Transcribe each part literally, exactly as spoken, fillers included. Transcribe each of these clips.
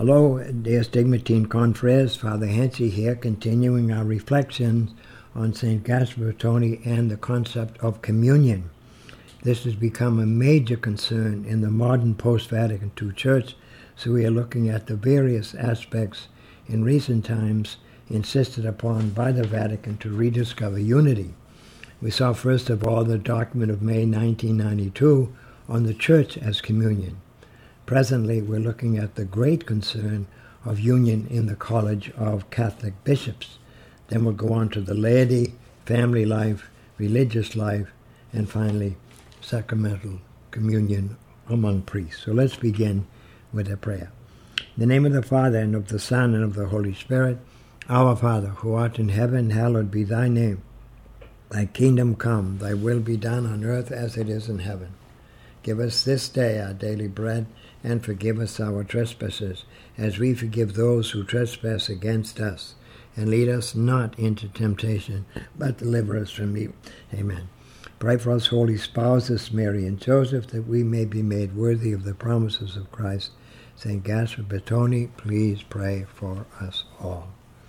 Hello, dear Stigmatine confreres. Father Henty here, continuing our reflections on Saint Gaspar Battoni and the concept of communion. This has become a major concern in the modern post-Vatican two Church, so we are looking at the various aspects in recent times insisted upon by the Vatican to rediscover unity. We saw first of all the document of May nineteen ninety-two on the Church as communion. Presently, we're looking at the great concern of union in the College of Catholic Bishops. Then we'll go on to the laity, family life, religious life, and finally, sacramental communion among priests. So let's begin with a prayer. In the name of the Father, and of the Son, and of the Holy Spirit. Our Father, who art in heaven, hallowed be thy name. Thy kingdom come, thy will be done on earth as it is in heaven. Give us this day our daily bread, and forgive us our trespasses, as we forgive those who trespass against us. And lead us not into temptation, but deliver us from evil. Amen. Pray for us, holy spouses, Mary and Joseph, that we may be made worthy of the promises of Christ. Saint Gaspar Battoni, please pray for us all.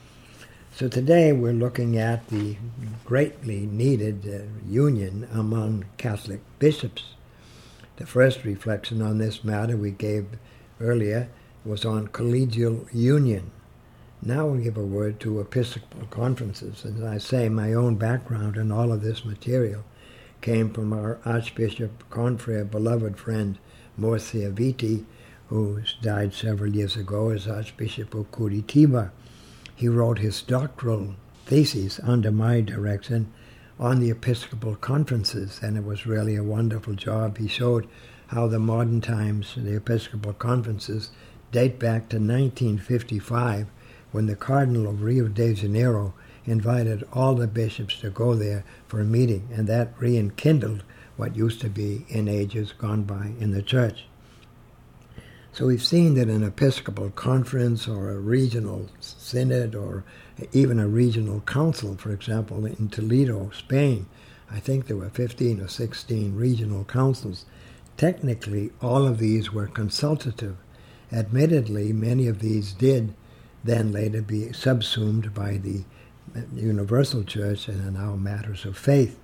So today we're looking at the greatly needed uh, union among Catholic bishops. The first reflection on this matter we gave earlier was on collegial union. Now we'll give a word to Episcopal conferences. As I say, my own background in all of this material came from our Archbishop, confrere, beloved friend, Murcia Viti, who died several years ago as Archbishop of Curitiba. He wrote his doctoral thesis under my direction on the Episcopal conferences, and it was really a wonderful job. He showed how the modern times, the Episcopal conferences, date back to nineteen fifty-five, when the Cardinal of Rio de Janeiro invited all the bishops to go there for a meeting, and that rekindled what used to be in ages gone by in the Church. So we've seen that an Episcopal conference or a regional synod or even a regional council, for example, in Toledo, Spain, I think there were fifteen or sixteen regional councils. Technically, all of these were consultative. Admittedly, many of these did then later be subsumed by the Universal Church and are now matters of faith.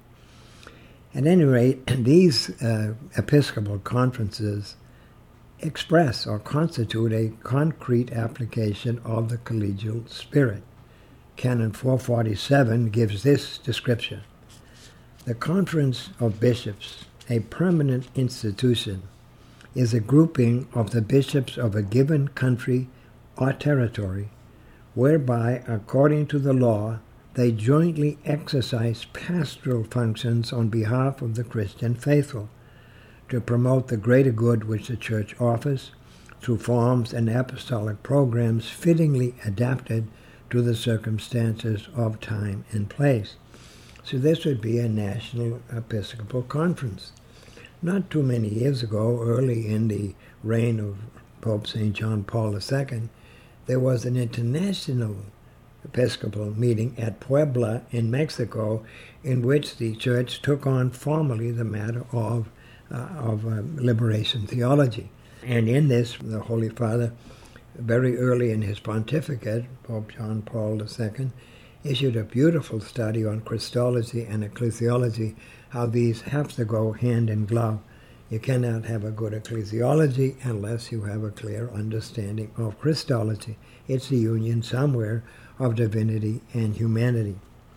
At any rate, these uh, Episcopal conferences express or constitute a concrete application of the collegial spirit. Canon four forty-seven gives this description: the Conference of Bishops, a permanent institution, is a grouping of the bishops of a given country or territory, whereby, according to the law, they jointly exercise pastoral functions on behalf of the Christian faithful, to promote the greater good which the Church offers through forms and apostolic programs fittingly adapted to the circumstances of time and place. So this would be a national Episcopal conference. Not too many years ago, early in the reign of Pope Saint John Paul the Second, there was an international Episcopal meeting at Puebla in Mexico, in which the Church took on formally the matter of Uh, of uh, liberation theology. And in this, the Holy Father, very early in his pontificate, Pope John Paul the Second, issued a beautiful study on Christology and ecclesiology, how these have to go hand in glove. You cannot have a good ecclesiology unless you have a clear understanding of Christology. It's the union somewhere of divinity and humanity.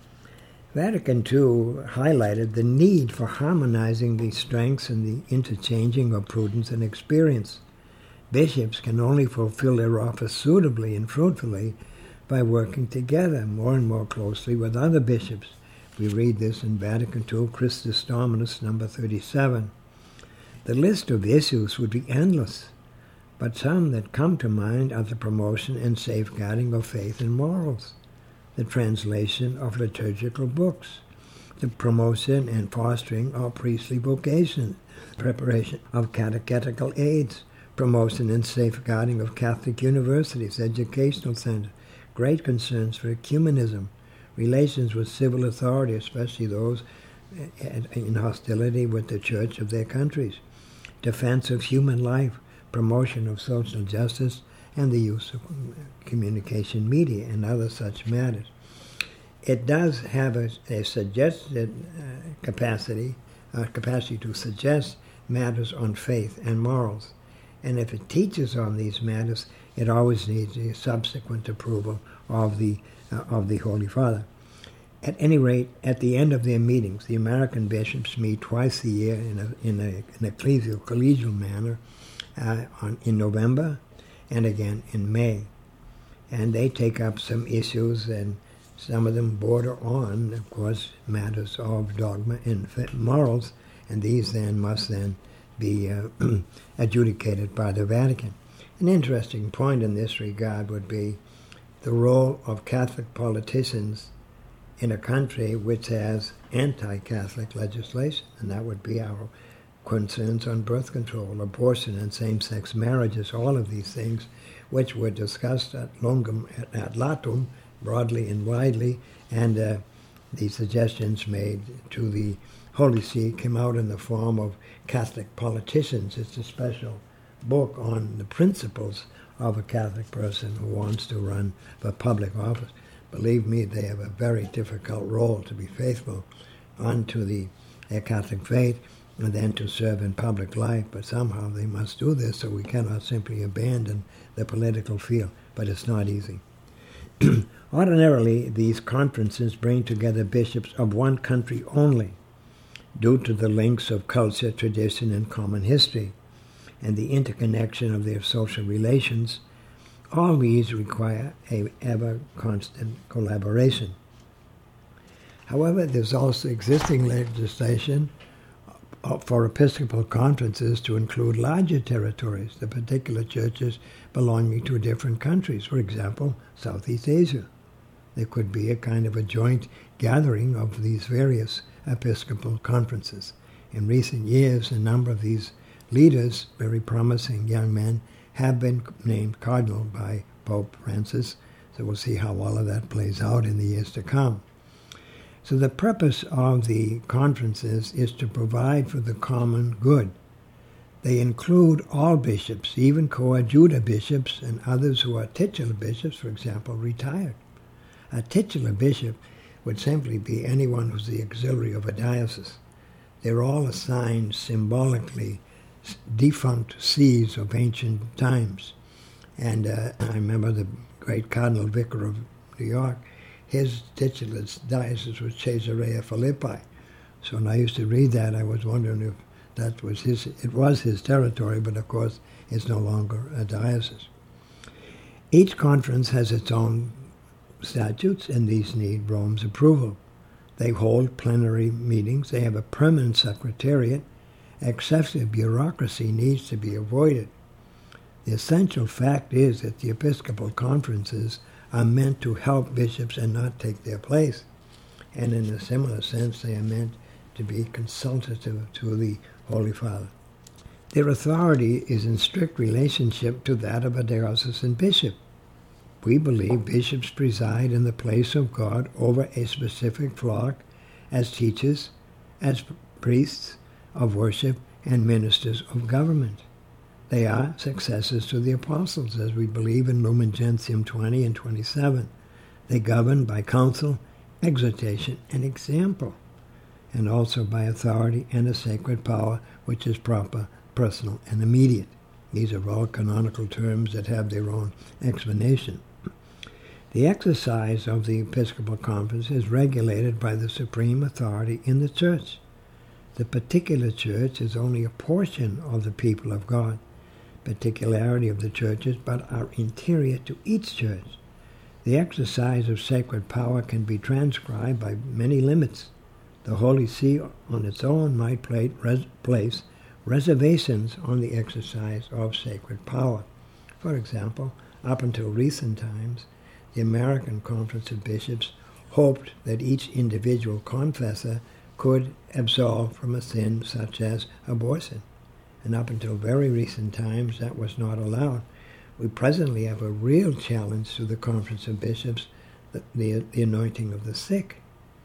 Vatican two highlighted the need for harmonizing the strengths and the interchanging of prudence and experience. Bishops can only fulfill their office suitably and fruitfully by working together more and more closely with other bishops. We read this in Vatican two, Christus Dominus, number thirty-seven. The list of issues would be endless, but some that come to mind are the promotion and safeguarding of faith and morals, the translation of liturgical books, the promotion and fostering of priestly vocation, preparation of catechetical aids, promotion and safeguarding of Catholic universities, educational centers, great concerns for ecumenism, relations with civil authority, especially those in hostility with the church of their countries, defense of human life, promotion of social justice, and the use of communication media and other such matters. It does have a, a suggested uh, capacity, uh, capacity to suggest matters on faith and morals. And if it teaches on these matters, it always needs the subsequent approval of the uh, of the Holy Father. At any rate, at the end of their meetings, the American bishops meet twice a year in a in a, an ecclesial collegial manner uh, on, in November and again in May. And they take up some issues, and some of them border on, of course, matters of dogma and morals, and these then must then be uh, adjudicated by the Vatican. An interesting point in this regard would be the role of Catholic politicians in a country which has anti-Catholic legislation, and that would be our concerns on birth control, abortion, and same-sex marriages, all of these things which were discussed at longum et ad latum, broadly and widely, and uh, the suggestions made to the Holy See came out in the form of Catholic Politicians. It's a special book on the principles of a Catholic person who wants to run for public office. Believe me, they have a very difficult role to be faithful unto the uh, Catholic faith and then to serve in public life, but somehow they must do this, so we cannot simply abandon the political field, but it's not easy. Ordinarily, these conferences bring together bishops of one country only, due to the links of culture, tradition, and common history, and the interconnection of their social relations. All these require a ever-constant collaboration. However, there's also existing legislation for Episcopal conferences to include larger territories, the particular churches belonging to different countries, for example, Southeast Asia. There could be a kind of a joint gathering of these various Episcopal conferences. In recent years, a number of these leaders, very promising young men, have been named cardinal by Pope Francis, so we'll see how all of that plays out in the years to come. So the purpose of the conferences is to provide for the common good. They include all bishops, even coadjutor bishops and others who are titular bishops, for example, retired. A titular bishop would simply be anyone who's the auxiliary of a diocese. They're all assigned symbolically defunct sees of ancient times. And uh, I remember the great Cardinal Vicar of New York, his titular diocese was Caesarea Philippi. So when I used to read that, I was wondering if that was his, it was his territory, but of course it's no longer a diocese. Each conference has its own statutes, and these need Rome's approval. They hold plenary meetings, they have a permanent secretariat. Excessive bureaucracy needs to be avoided. The essential fact is that the Episcopal conferences are meant to help bishops and not take their place. And in a similar sense, they are meant to be consultative to the Holy Father. Their authority is in strict relationship to that of a diocesan bishop. We believe bishops preside in the place of God over a specific flock as teachers, as priests of worship, and ministers of government. They are successors to the apostles, as we believe in Lumen Gentium twenty and twenty-seven. They govern by counsel, exhortation, and example, and also by authority and a sacred power, which is proper, personal, and immediate. These are all canonical terms that have their own explanation. The exercise of the Episcopal Conference is regulated by the supreme authority in the Church. The particular church is only a portion of the people of God. Particularity of the churches, but are interior to each church. The exercise of sacred power can be transcribed by many limits. The Holy See on its own might place reservations on the exercise of sacred power. For example, up until recent times, the American Conference of Bishops hoped that each individual confessor could absolve from a sin such as abortion. And up until very recent times, that was not allowed. We presently have a real challenge to the Conference of Bishops, the, the, the anointing of the sick.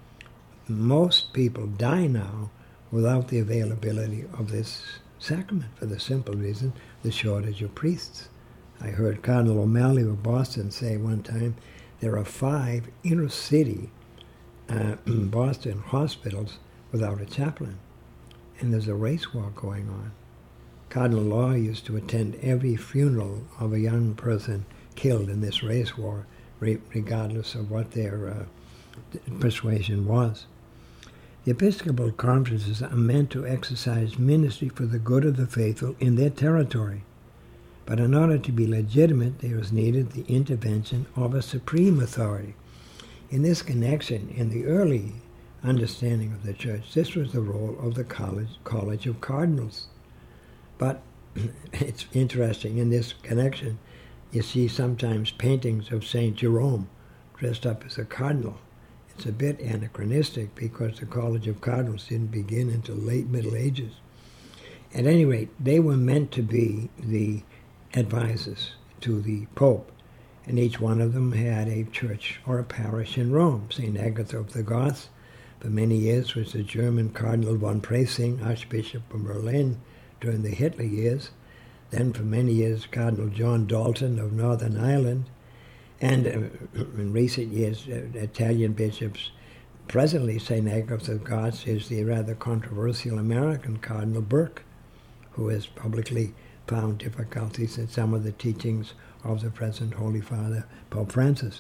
Most people die now without the availability of this sacrament, for the simple reason, the shortage of priests. I heard Cardinal O'Malley of Boston say one time there are five inner city uh, Boston hospitals without a chaplain, and there's a race war going on. Cardinal Law used to attend every funeral of a young person killed in this race war, re- regardless of what their uh, persuasion was. The Episcopal conferences are meant to exercise ministry for the good of the faithful in their territory. But in order to be legitimate, there is needed the intervention of a supreme authority. In this connection, in the early understanding of the Church, this was the role of the College, College of Cardinals. But it's interesting, in this connection, you see sometimes paintings of Saint Jerome dressed up as a cardinal. It's a bit anachronistic because the College of Cardinals didn't begin until late Middle Ages. At any rate, they were meant to be the advisors to the Pope, and each one of them had a church or a parish in Rome. Saint Agatha of the Goths, for many years, was the German Cardinal von Preysing, Archbishop of Berlin during the Hitler years. Then for many years, Cardinal John Dalton of Northern Ireland. And uh, in recent years, uh, Italian bishops. Presently, Saint Agatha of the Goths is the rather controversial American Cardinal Burke, who has publicly found difficulties in some of the teachings of the present Holy Father, Pope Francis.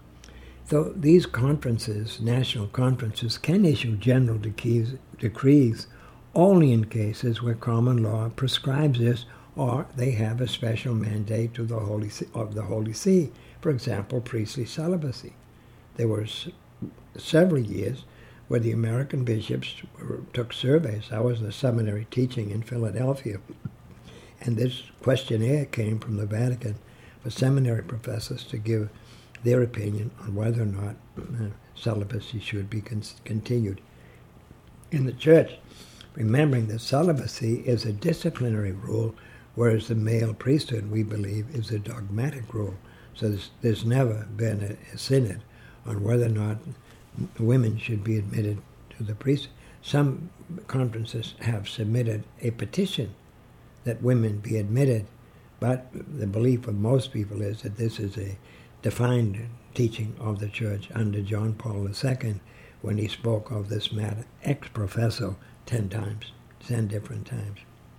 So these conferences, national conferences, can issue general decrees, decrees only in cases where common law prescribes this, or they have a special mandate to the Holy See, of the Holy See. For example, priestly celibacy. There were s- several years where the American bishops were, took surveys. I was in a seminary teaching in Philadelphia, and this questionnaire came from the Vatican for seminary professors to give their opinion on whether or not uh, celibacy should be con- continued in the Church, remembering that celibacy is a disciplinary rule, whereas the male priesthood, we believe, is a dogmatic rule. So there's, there's never been a, a synod on whether or not women should be admitted to the priesthood. Some conferences have submitted a petition that women be admitted, but the belief of most people is that this is a defined teaching of the Church under John Paul the Second when he spoke of this matter ex professo ten times, ten different times.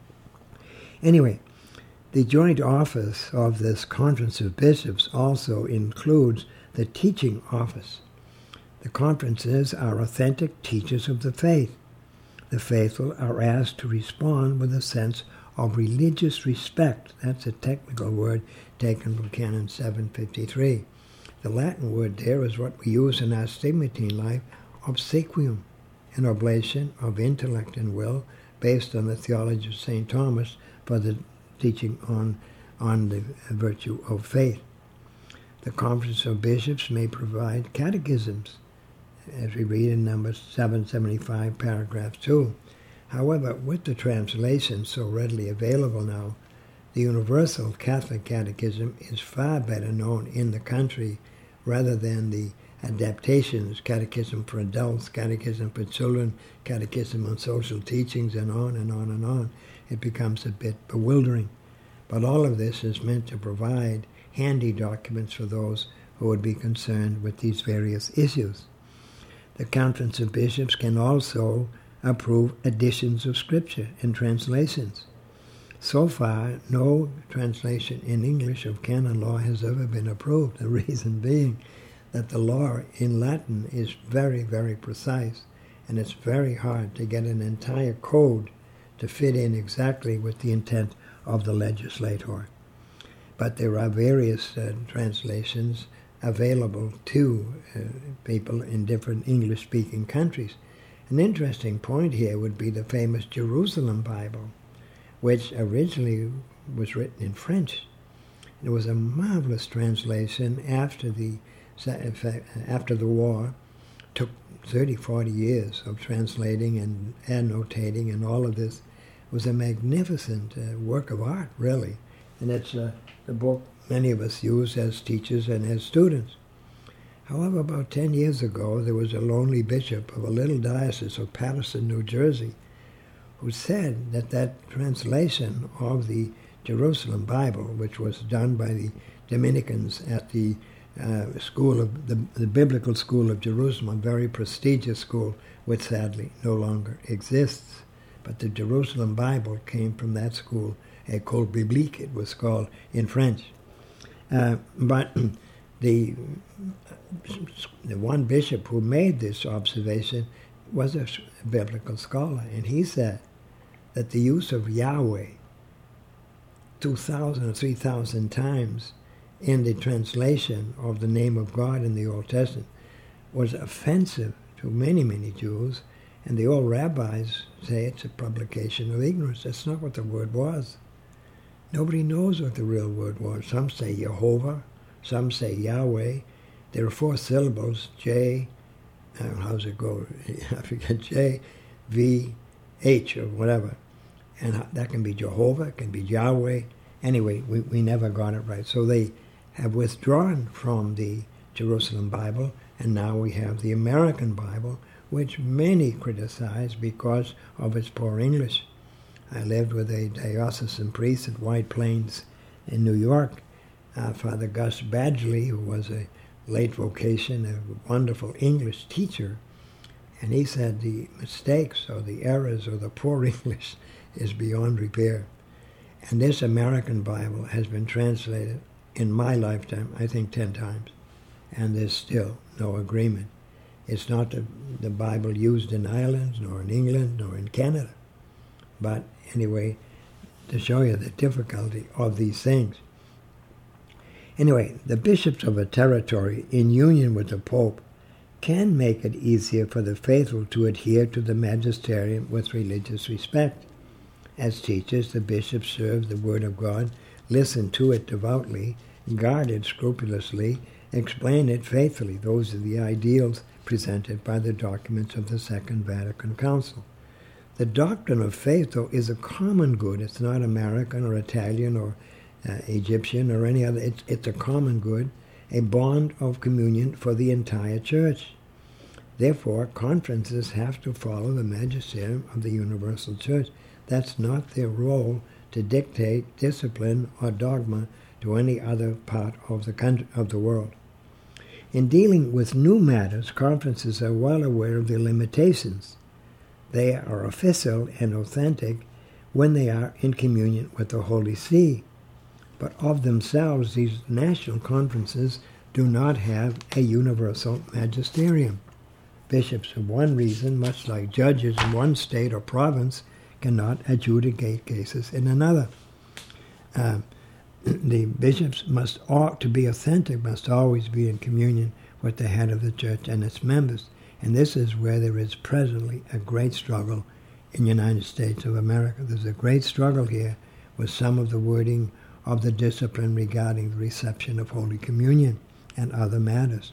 Anyway, the joint office of this Conference of Bishops also includes the teaching office. The conferences are authentic teachers of the faith. The faithful are asked to respond with a sense of religious respect. That's a technical word taken from Canon seven fifty-three. The Latin word there is what we use in our stigmatine life, obsequium, an oblation of intellect and will based on the theology of Saint Thomas for the teaching on, on the virtue of faith. The Conference of Bishops may provide catechisms, as we read in Numbers seven seventy-five, paragraph two. However, with the translation so readily available now, the Universal Catholic Catechism is far better known in the country rather than the adaptations, Catechism for Adults, Catechism for Children, Catechism on Social Teachings, and on and on and on. It becomes a bit bewildering. But all of this is meant to provide handy documents for those who would be concerned with these various issues. The Conference of Bishops can also approve editions of Scripture and translations. So far, no translation in English of canon law has ever been approved, the reason being that the law in Latin is very, very precise, and it's very hard to get an entire code to fit in exactly with the intent of the legislator. But there are various uh, translations available to uh, people in different English-speaking countries. An interesting point here would be the famous Jerusalem Bible, which originally was written in French. It was a marvelous translation after the after the war. It took thirty, forty years of translating and annotating and all of this. It was a magnificent uh, work of art, really. And it's uh, the book many of us use as teachers and as students. However, about ten years ago, there was a lonely bishop of a little diocese of Paterson, New Jersey, who said that that translation of the Jerusalem Bible, which was done by the Dominicans at the uh, school of the, the Biblical School of Jerusalem, a very prestigious school, which sadly no longer exists. But the Jerusalem Bible came from that school, École Biblique, it was called in French. Uh, but the the one bishop who made this observation was a biblical scholar, and he said that the use of Yahweh two thousand or three thousand times in the translation of the name of God in the Old Testament was offensive to many, many Jews, and the old rabbis say it's a publication of ignorance. That's not what the word was. Nobody knows what the real word was. Some say Jehovah, some say Yahweh. There are four syllables, J, uh, how's it go? I forget, J, V, H, or whatever. And that can be Jehovah, it can be Yahweh. Anyway, we, we never got it right. So they have withdrawn from the Jerusalem Bible, and now we have the American Bible, which many criticize because of its poor English. I lived with a diocesan priest at White Plains in New York, uh, Father Gus Badgley, who was a late vocation, a wonderful English teacher, and he said the mistakes or the errors or the poor English is beyond repair. And this American Bible has been translated in my lifetime, I think, ten times, and there's still no agreement. It's not the, the Bible used in Ireland, nor in England, nor in Canada. But anyway, to show you the difficulty of these things. Anyway, the bishops of a territory in union with the Pope can make it easier for the faithful to adhere to the magisterium with religious respect. As teachers, the bishops serve the Word of God, listen to it devoutly, guard it scrupulously, explain it faithfully. Those are the ideals presented by the documents of the Second Vatican Council. The doctrine of faith, though, is a common good. It's not American or Italian or uh, Egyptian or any other. It's, it's a common good, a bond of communion for the entire church. Therefore, conferences have to follow the magisterium of the universal church. That's not their role to dictate discipline or dogma to any other part of the country, of the world. In dealing with new matters, conferences are well aware of their limitations. They are official and authentic when they are in communion with the Holy See. But of themselves, these national conferences do not have a universal magisterium. Bishops of one region, much like judges in one state or province, cannot adjudicate cases in another. Uh, the bishops must, ought to be authentic, must always be in communion with the head of the church and its members. And this is where there is presently a great struggle in the United States of America. There's a great struggle here with some of the wording of the discipline regarding the reception of Holy Communion and other matters.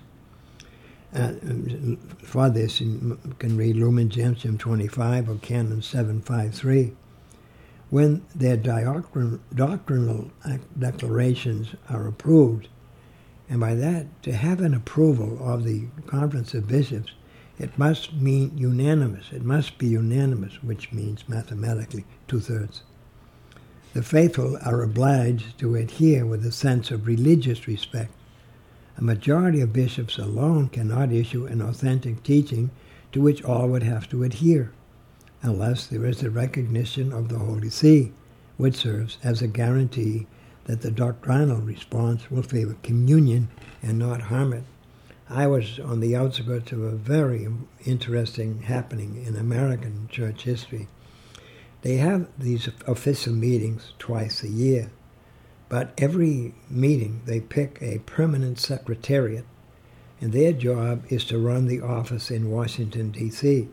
Uh, for this, you can read Lumen Gentium twenty-five or Canon seven fifty-three. When their doctrin- doctrinal declarations are approved, and by that, to have an approval of the Conference of Bishops, it must mean unanimous. It must be unanimous, which means mathematically two-thirds. The faithful are obliged to adhere with a sense of religious respect. A majority of bishops alone cannot issue an authentic teaching to which all would have to adhere, unless there is a recognition of the Holy See, which serves as a guarantee that the doctrinal response will favor communion and not harm it. I was on the outskirts of a very interesting happening in American church history. They have these official meetings twice a year. But every meeting, they pick a permanent secretariat, and their job is to run the office in Washington, D C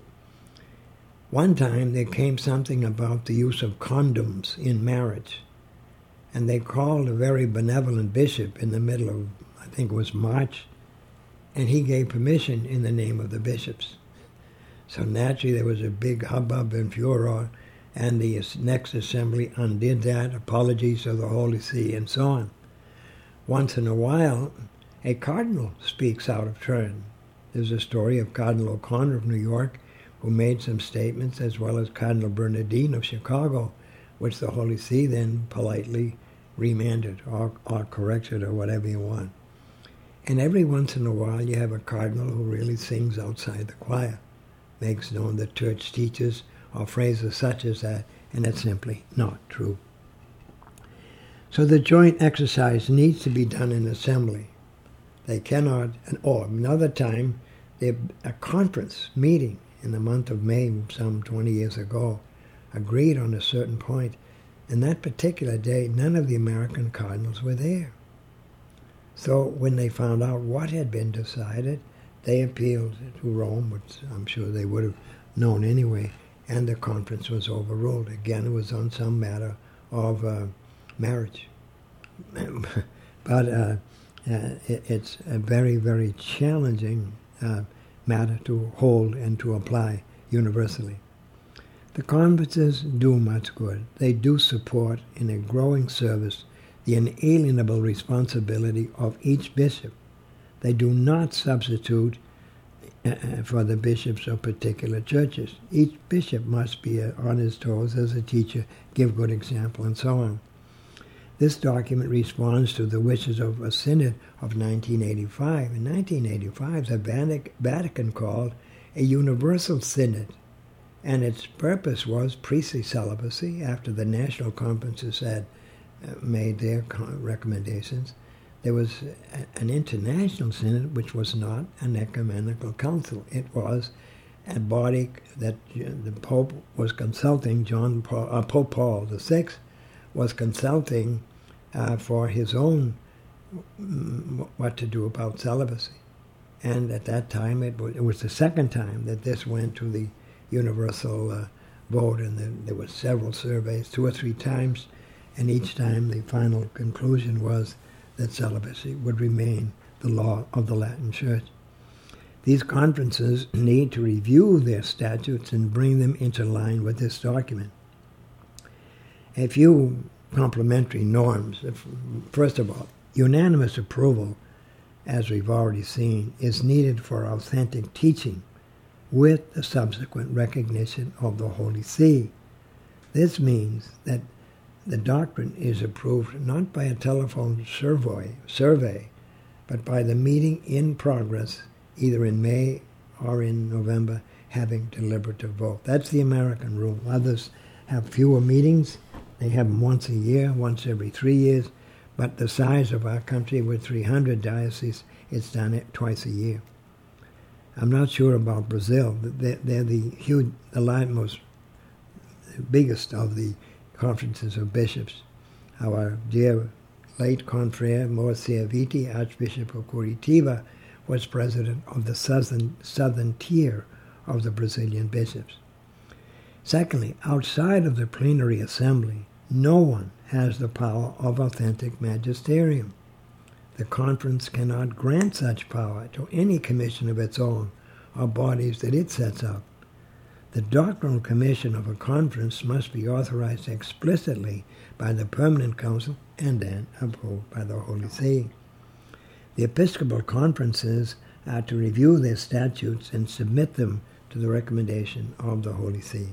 One time, there came something about the use of condoms in marriage, and they called a very benevolent bishop in the middle of, I think it was March, and he gave permission in the name of the bishops. So naturally, there was a big hubbub and furor, and the next assembly undid that, apologies to the Holy See, and so on. Once in a while, a cardinal speaks out of turn. There's a story of Cardinal O'Connor of New York, who made some statements, as well as Cardinal Bernardine of Chicago, which the Holy See then politely remanded or, or corrected or whatever you want. And every once in a while you have a cardinal who really sings outside the choir, makes known the church teaches or phrases such as that, and it's simply not true. So the joint exercise needs to be done in assembly. They cannot, or another time, they, a conference meeting in the month of May some twenty years ago agreed on a certain point. And that particular day, none of the American cardinals were there. So when they found out what had been decided, they appealed to Rome, which I'm sure they would have known anyway, and the conference was overruled. Again, it was on some matter of uh, marriage. But uh, uh, it, it's a very, very challenging uh, matter to hold and to apply universally. The conferences do much good. They do support in a growing service the inalienable responsibility of each bishop. They do not substitute uh, for the bishops of particular churches. Each bishop must be uh, on his toes as a teacher, give good example, and so on. This document responds to the wishes of a synod of nineteen eighty-five. In nineteen eighty-five, the Vatican called a universal synod, and its purpose was priestly celibacy after the national conferences had uh, made their recommendations. There was a, an international synod which was not an ecumenical council. It was a body that the Pope was consulting, John Paul, uh, Pope Paul the Sixth was consulting uh, for his own mm, what to do about celibacy. And at that time, it was, it was the second time that this went to the universal uh, vote, and then there were several surveys, two or three times, and each time the final conclusion was that celibacy would remain the law of the Latin Church. These conferences need to review their statutes and bring them into line with this document. A few complementary norms. First of all, unanimous approval, as we've already seen, is needed for authentic teaching with the subsequent recognition of the Holy See. This means that the doctrine is approved not by a telephone survey, survey, but by the meeting in progress, either in May or in November, having deliberative vote. That's the American rule. Others have fewer meetings. They have them once a year, once every three years. But the size of our country, with three hundred dioceses, it's done it twice a year. I'm not sure about Brazil. They're, they're the huge, the most biggest of the conferences of bishops. Our dear late confrere, Moacir Viti, Archbishop of Curitiba, was president of the southern, southern tier of the Brazilian bishops. Secondly, outside of the plenary assembly, no one has the power of authentic magisterium. The conference cannot grant such power to any commission of its own or bodies that it sets up. The doctrinal commission of a conference must be authorized explicitly by the Permanent Council and then approved by the Holy See. The Episcopal conferences are to review their statutes and submit them to the recommendation of the Holy See.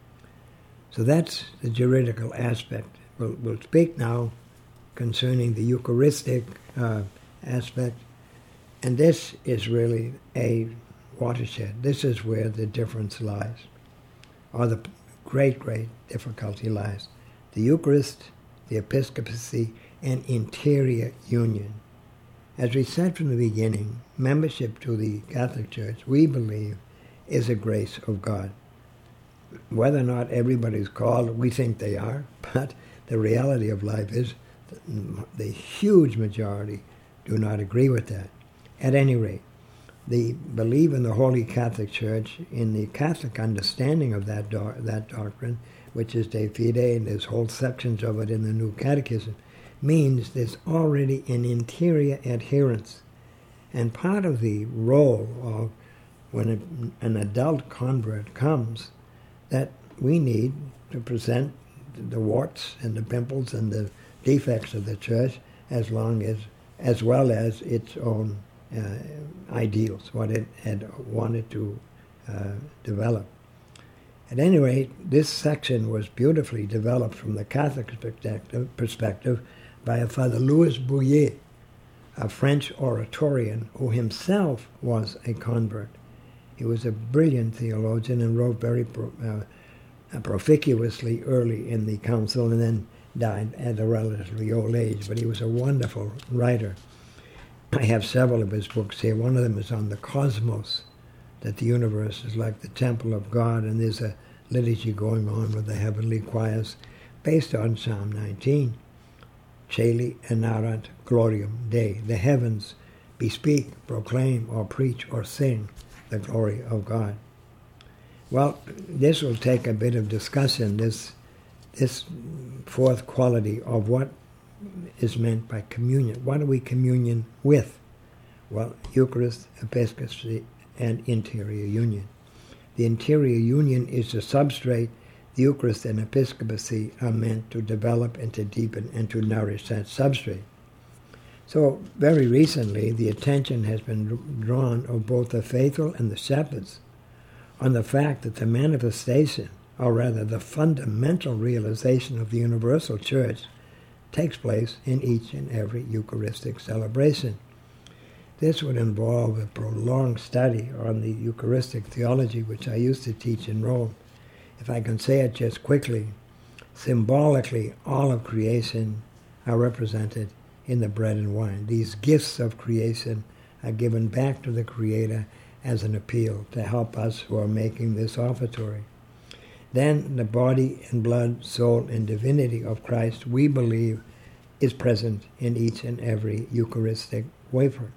So that's the juridical aspect. We'll, we'll speak now concerning the Eucharistic uh, aspect, and this is really a watershed. This is where the difference lies, or the great, great difficulty lies. The Eucharist, the episcopacy, and interior union. As we said from the beginning, membership to the Catholic Church, we believe, is a grace of God. Whether or not everybody's called, we think they are, but the reality of life is the huge majority do not agree with that. At any rate, they believe in the Holy Catholic Church, in the Catholic understanding of that do- that doctrine, which is De Fide, and there's whole sections of it in the New Catechism, means there's already an interior adherence. And part of the role of when a, an adult convert comes, that we need to present the warts and the pimples and the defects of the church, as long as, as well as its own uh, ideals, what it had wanted to uh, develop. At any rate, this section was beautifully developed from the Catholic perspective, perspective by a Father Louis Bouillet, a French Oratorian who himself was a convert. He was a brilliant theologian and wrote very pro, uh, proficuously early in the council and then died at a relatively old age, but he was a wonderful writer. I have several of his books here. One of them is on the cosmos, that the universe is like the temple of God, and there's a liturgy going on with the heavenly choirs based on Psalm nineteen. Celi enarat gloriam Dei. The heavens bespeak, proclaim, or preach, or sing the glory of God. Well, this will take a bit of discussion, this, this fourth quality of what is meant by communion. What are we communion with? Well, Eucharist, episcopacy, and interior union. The interior union is the substrate. The Eucharist and episcopacy are meant to develop and to deepen and to nourish that substrate. So very recently, the attention has been drawn of both the faithful and the shepherds on the fact that the manifestation, or rather the fundamental realization of the universal church, takes place in each and every Eucharistic celebration. This would involve a prolonged study on the Eucharistic theology, which I used to teach in Rome. If I can say it just quickly, symbolically, all of creation are represented in the bread and wine. These gifts of creation are given back to the Creator as an appeal to help us who are making this offertory. Then the body and blood, soul, and divinity of Christ, we believe, is present in each and every Eucharistic wafer.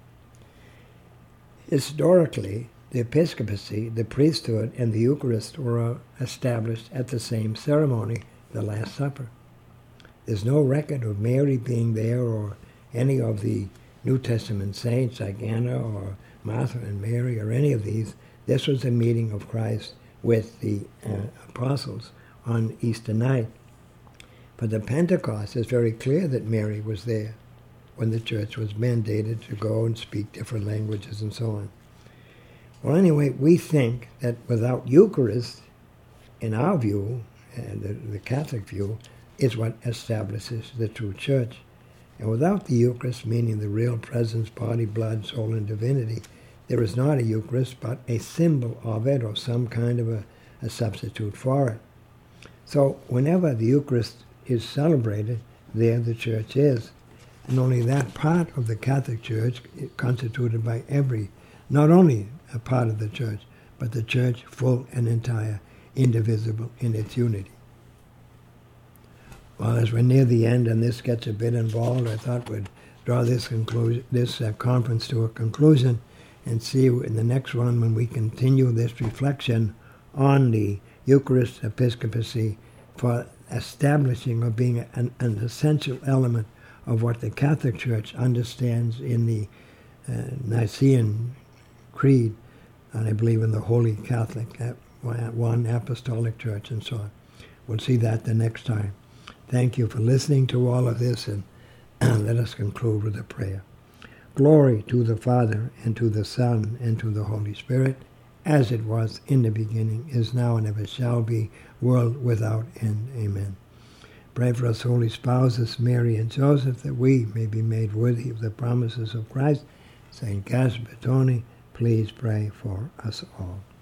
Historically, the episcopacy, the priesthood, and the Eucharist were established at the same ceremony, the Last Supper. There's no record of Mary being there or any of the New Testament saints like Anna or Martha and Mary or any of these. This was a meeting of Christ with the uh, apostles on Easter night. But the Pentecost is very clear that Mary was there when the church was mandated to go and speak different languages and so on. Well, anyway, we think that without Eucharist, in our view, and the, the Catholic view, is what establishes the true church. And without the Eucharist, meaning the real presence, body, blood, soul, and divinity, there is not a Eucharist, but a symbol of it or some kind of a, a substitute for it. So whenever the Eucharist is celebrated, there the church is. And only that part of the Catholic Church is constituted by every, not only a part of the church, but the church full and entire, indivisible in its unity. Well, as we're near the end and this gets a bit involved, I thought we'd draw this conclusion, this uh, conference to a conclusion and see you in the next one when we continue this reflection on the Eucharist episcopacy for establishing or being an, an essential element of what the Catholic Church understands in the uh, Nicene Creed, and I believe in the Holy Catholic, one Apostolic Church, and so on. We'll see that the next time. Thank you for listening to all of this, and let us conclude with a prayer. Glory to the Father, and to the Son, and to the Holy Spirit, as it was in the beginning, is now, and ever shall be, world without end. Amen. Pray for us, holy spouses, Mary and Joseph, that we may be made worthy of the promises of Christ. Saint Gaspar Tony, please pray for us all.